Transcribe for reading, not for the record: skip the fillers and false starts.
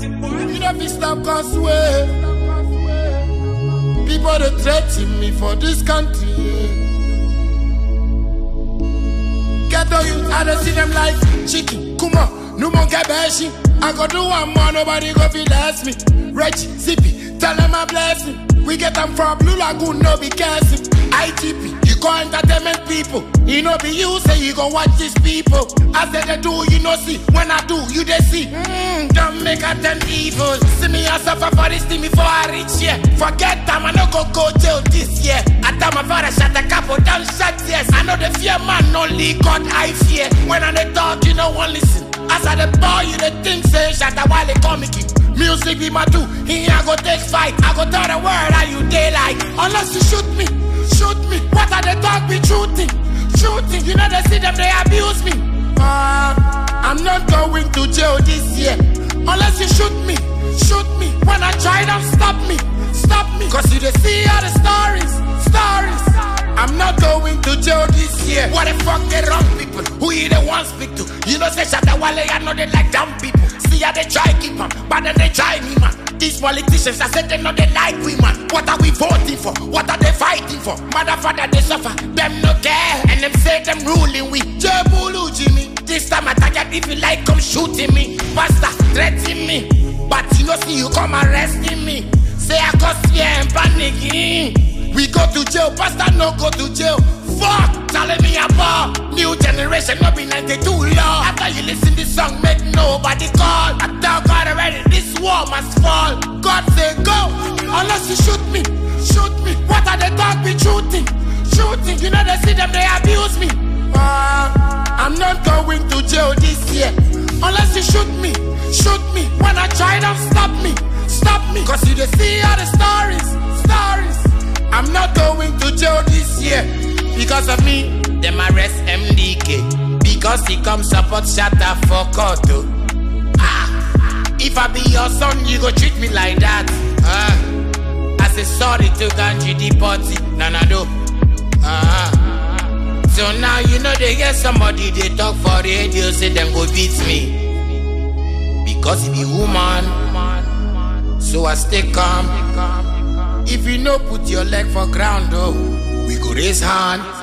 You don't be stop cause way. People they threaten me for this country. Get on you, I don't see them like chicken. Come on, no more get bashy. I go do one more, nobody go feel less me. Reggie, Zippy, tell them I bless me. We get them from Blue Lagoon, no be careful. ITP, you call entertainment people. You know be you say you gon' watch these people. I say they do, you know see. When I do, you they see. Don't make a 10 evil. See me I suffer for this thing before I reach here. Forget time, I no go jail this year. I tell my father shut the capo down, shut yes. I know the fear man, only God I fear. When I they talk, you no one listen. As I the boy, you the think say shut the while they call me keep. Music be my do, here I go take fight. I go tell the world how you daylight. Unless you shoot me. Shoot me, what are they talk be shooting? Shooting, you know they see them, they abuse me. I'm not going to jail this year. Unless you shoot me. When I try, don't stop me. Cause you they see all the stories. I'm not going to jail this year. What the fuck they wrong people? Who you the one speak to? You know say Shatta Wale, I know they like dumb people. See how they try keep them, but then they try me man. These politicians, I said they know they like we man. What are we voting for? What are they fighting for? Motherfucker they suffer, them no care. And them say them ruling we. Jebulu Jimmy, this time I target if you like come shooting me. Pastor threatening me, but you know see you come arresting me. Say I cause fear and panicking. We go to jail, pastor no go to jail. Fuck, telling me about new generation, no be 92 law. After you listen this song, make nobody call. I tell God already, this war must fall. God say go, unless you shoot me. What are they talk be shooting? You know they see them, they abuse me. I'm not going to jail this year. Unless you shoot me. When I try, don't stop me. Cause you they see all the stories. I'm not going to jail this year. Because of me, them arrest MDK. Because he come support Shatta for Koto. If I be your son, you go treat me like that. I say sorry to Ganji the party. Nanado. So now you know they get somebody they talk for radio, say them go beat me. Because he be woman. So I stay calm. If you no put your leg for ground, oh, we go raise hand.